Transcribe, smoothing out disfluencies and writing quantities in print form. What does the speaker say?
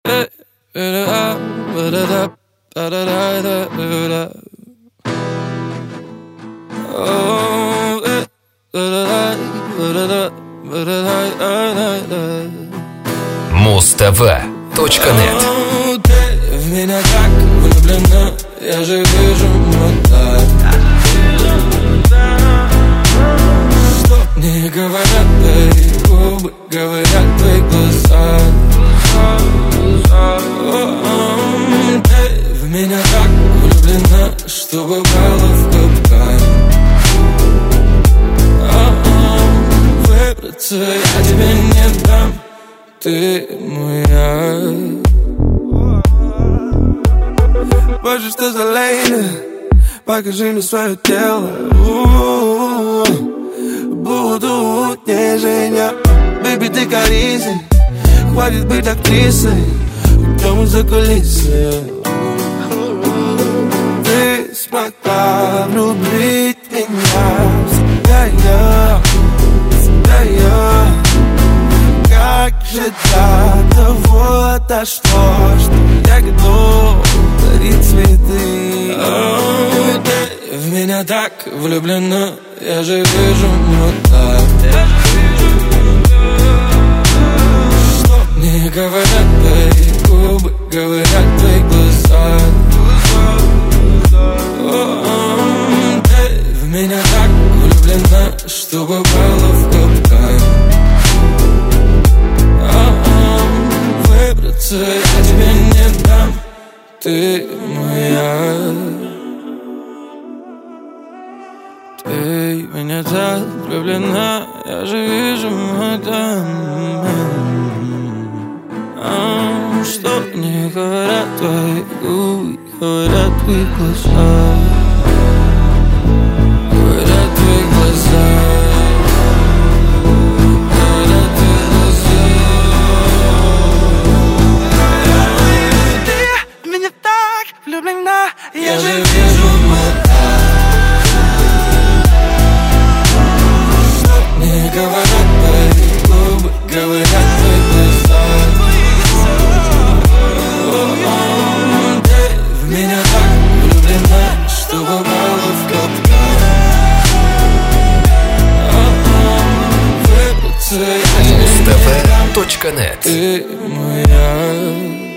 Muztv.net. Ты в меня так влюблена, я же вижу вот так. Что не говорят твои губы, говорят твои глаза. Ты в меня так влюблена, что попала в капкан. Выбраться я тебе не дам, ты моя. Боже, что за лейна, покажи мне свое тело. Буду утешения. Бэйби, ты корисей, хватит быть актрисой, уйдем за кулисы. Ты смогла влюбить меня. Всегда я. Как же до того дошло, что я готов дарить цветы. Ты в меня так влюблена, я же вижу вот так. Что не говорят твои губы, говорят твои глаза. Ты в меня так влюблена, что попала в капкан. Выбраться я тебе не дам, ты моя. Ты в меня так влюблена, я же вижу это. Что не говорят твои губы, говорят твои глаза. Говорят твои глаза. Я же вижу вот так. Что не говорят твои губы, говорят твои глаза. Ты в меня так влюблена, что попала в капкан. Выбраться я тебе не дам, Muztv.net. ты моя.